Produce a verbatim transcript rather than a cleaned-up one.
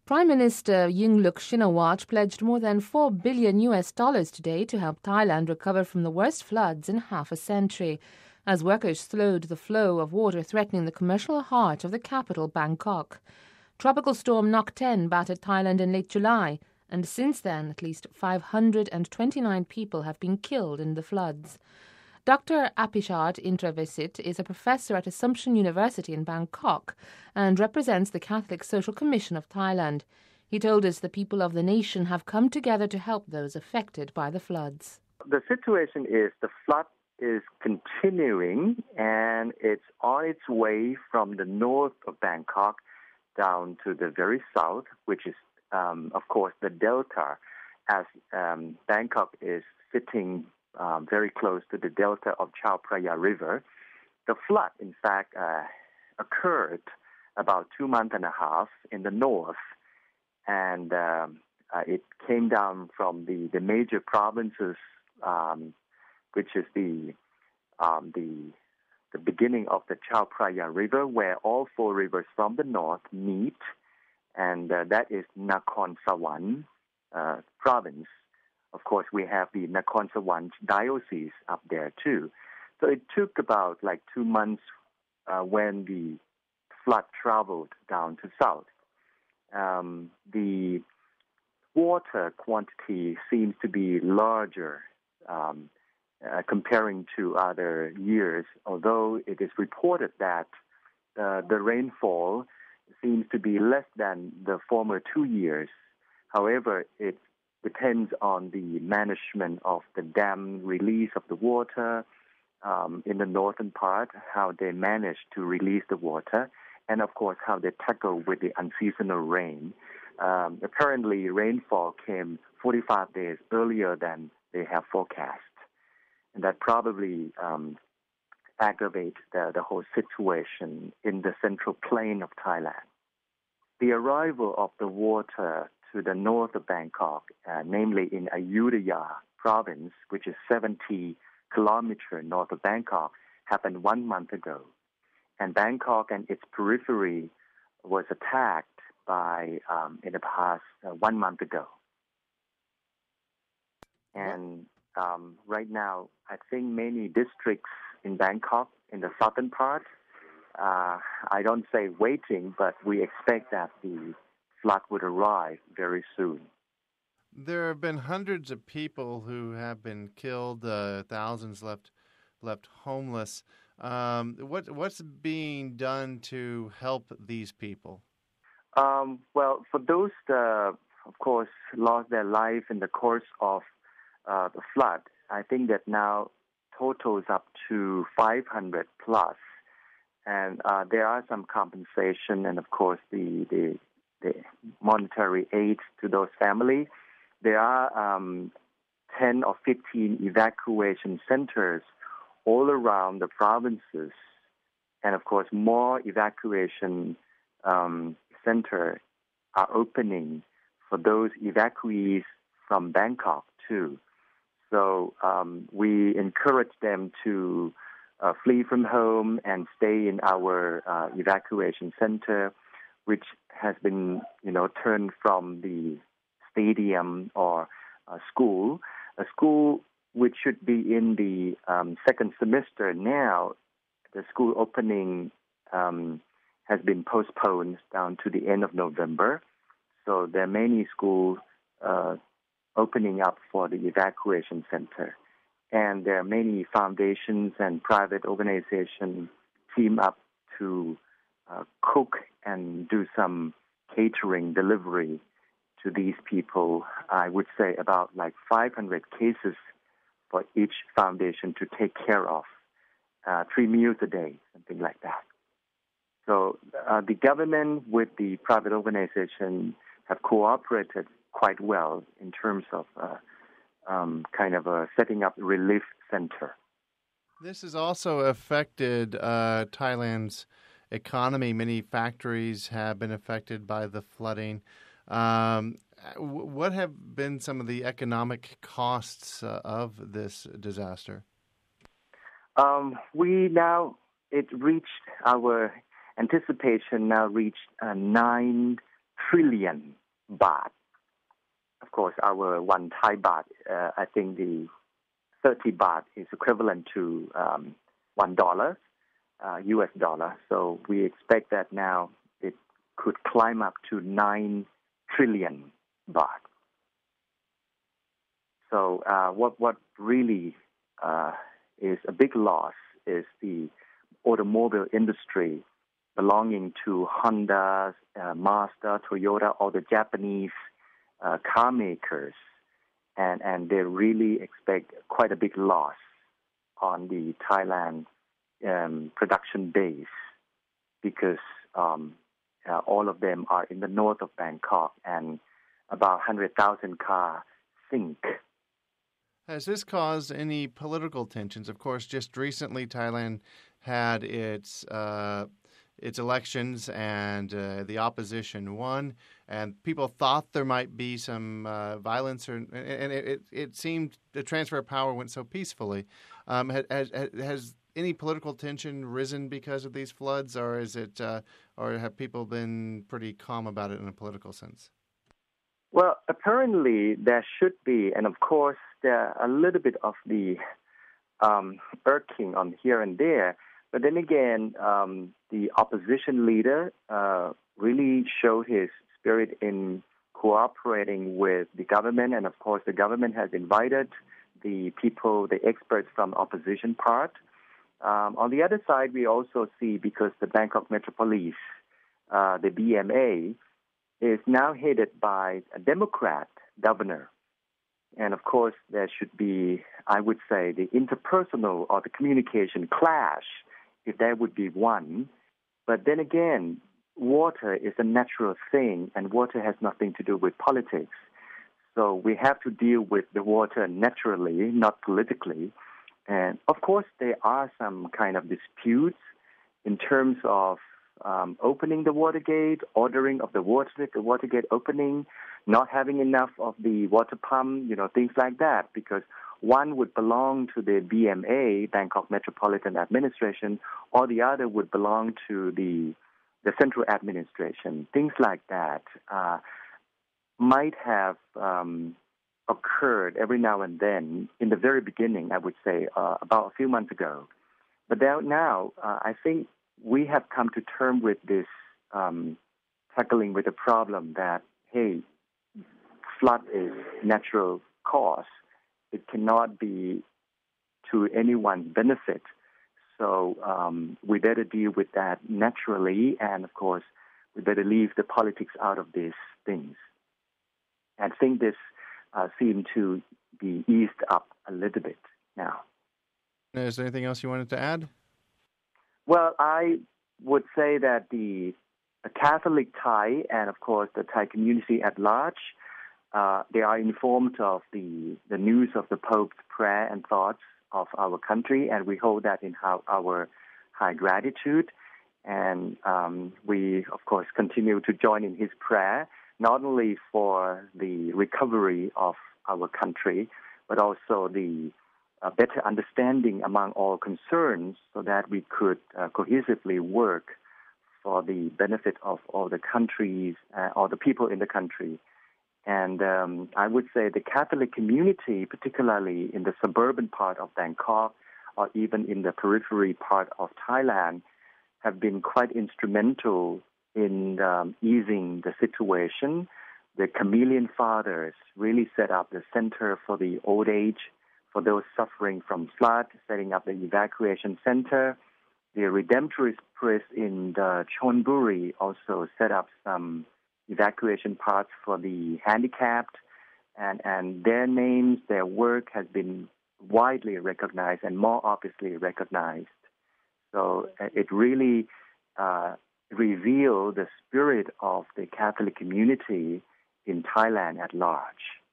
Prime Minister Yingluck Shinawatra pledged more than four billion U S dollars today to help Thailand recover from the worst floods in half a century, as workers slowed the flow of water threatening the commercial heart of the capital, Bangkok. Tropical storm Nokten battered Thailand in late July, and since then at least five hundred twenty-nine people have been killed in the floods. Doctor Apichat Indravisit is a professor at Assumption University in Bangkok and represents the Catholic Social Commission of Thailand. He told us the people of the nation have come together to help those affected by the floods. The situation is the flood is continuing, and it's on its way from the north of Bangkok down to the very south, which is, um, of course, the delta, as um, Bangkok is sitting Um, very close to the delta of Chao Phraya River. The flood, in fact, uh, occurred about two months and a half in the north, and um, uh, it came down from the, the major provinces, um, which is the um, the the beginning of the Chao Phraya River, where all four rivers from the north meet, and uh, that is Nakhon Sawan uh, province. Of course, we have the Nakhon Sawan diocese up there too. So it took about like two months uh, when the flood traveled down to south. Um, the water quantity seems to be larger um, uh, comparing to other years, although it is reported that uh, the rainfall seems to be less than the former two years. However, it depends on the management of the dam release of the water um, in the northern part, how they manage to release the water, and of course how they tackle with the unseasonal rain. Um, apparently, rainfall came forty-five days earlier than they have forecast, and that probably um, aggravates the, the whole situation in the central plain of Thailand. The arrival of the water to the north of Bangkok, uh, namely in Ayutthaya province, which is seventy kilometers north of Bangkok, happened one month ago. And Bangkok and its periphery was attacked by, um, in the past, uh, one month ago. And um, right now, I think many districts in Bangkok, in the southern part, uh, I don't say waiting, but we expect that the flood would arrive very soon. There have been hundreds of people who have been killed, uh, thousands left left homeless. Um, what what's being done to help these people? Um, well, for those that, of course, lost their life in the course of uh, the flood, I think that now totals up to five hundred plus, and uh, there are some compensation, and of course the the the monetary aid to those families. There are um, ten or fifteen evacuation centers all around the provinces. And of course, more evacuation um, centers are opening for those evacuees from Bangkok too. So um, we encourage them to uh, flee from home and stay in our uh, evacuation center, which has been, you know, turned from the stadium or a school. A school which should be in the um, second semester now, the school opening um, has been postponed down to the end of November. So there are many schools uh, opening up for the evacuation center. And there are many foundations and private organizations team up to uh, cook and do some catering delivery to these people. I would say about like five hundred cases for each foundation to take care of, uh, three meals a day, something like that. So uh, the government with the private organization have cooperated quite well in terms of uh, um, kind of uh, setting up a relief center. This has also affected uh, Thailand's economy. Many factories have been affected by the flooding. Um, what have been some of the economic costs uh, of this disaster? Um, we now, it reached, our anticipation now reached uh, nine trillion baht. Of course, our one Thai baht, uh, I think the thirty baht is equivalent to um, one dollar, uh, U S dollar. So we expect that now it could climb up to nine trillion baht. So uh, what what really uh, is a big loss is the automobile industry belonging to Honda, uh, Mazda, Toyota, all the Japanese uh, car makers, and, and they really expect quite a big loss on the Thailand um, production base because um, uh, all of them are in the north of Bangkok, and about one hundred thousand cars sink. Has this caused any political tensions? Of course, just recently Thailand had its uh, its elections, and uh, the opposition won, and people thought there might be some uh, violence, or, and it, it, it seemed the transfer of power went so peacefully. Um, has, has, has any political tension risen because of these floods, or is it, uh, or have people been pretty calm about it in a political sense? Well, apparently there should be, and of course there are a little bit of the um, irking on here and there. But then again, um, the opposition leader uh, really showed his spirit in cooperating with the government, and of course the government has invited the people, the experts from opposition part. Um, on the other side, we also see, because the Bangkok Metro Police, uh, the B M A, is now headed by a Democrat governor. And of course, there should be, I would say, the interpersonal or the communication clash, if there would be one. But then again, water is a natural thing, and water has nothing to do with politics. So we have to deal with the water naturally, not politically. And of course, there are some kind of disputes in terms of Um, opening the water gate, ordering of the water, the water gate opening, not having enough of the water pump, you know, things like that, because one would belong to the B M A, Bangkok Metropolitan Administration, or the other would belong to the the central administration. Things like that uh, might have um, occurred every now and then in the very beginning, I would say, uh, about a few months ago. But now, uh, I think we have come to terms with this, um, tackling with the problem that, hey, flood is natural cause. It cannot be to anyone's benefit. So um, we better deal with that naturally, and of course, we better leave the politics out of these things. And I think this uh, seemed to be eased up a little bit now. Is there anything else you wanted to add? Well, I would say that the, the Catholic Thai and, of course, the Thai community at large, uh, they are informed of the, the news of the Pope's prayer and thoughts of our country, and we hold that in our, our high gratitude. And um, we, of course, continue to join in his prayer, not only for the recovery of our country, but also the a better understanding among all concerns, so that we could uh, cohesively work for the benefit of all the countries, uh, all the people in the country. And um, I would say the Catholic community, particularly in the suburban part of Bangkok, or even in the periphery part of Thailand, have been quite instrumental in um, easing the situation. The Chameleon Fathers really set up the Center for the Old Age, for those suffering from flood, setting up the evacuation center. The Redemptorist Press in the Chonburi also set up some evacuation parts for the handicapped, and, and their names, their work has been widely recognized and more obviously recognized. So uh, it really uh, revealed the spirit of the Catholic community in Thailand at large.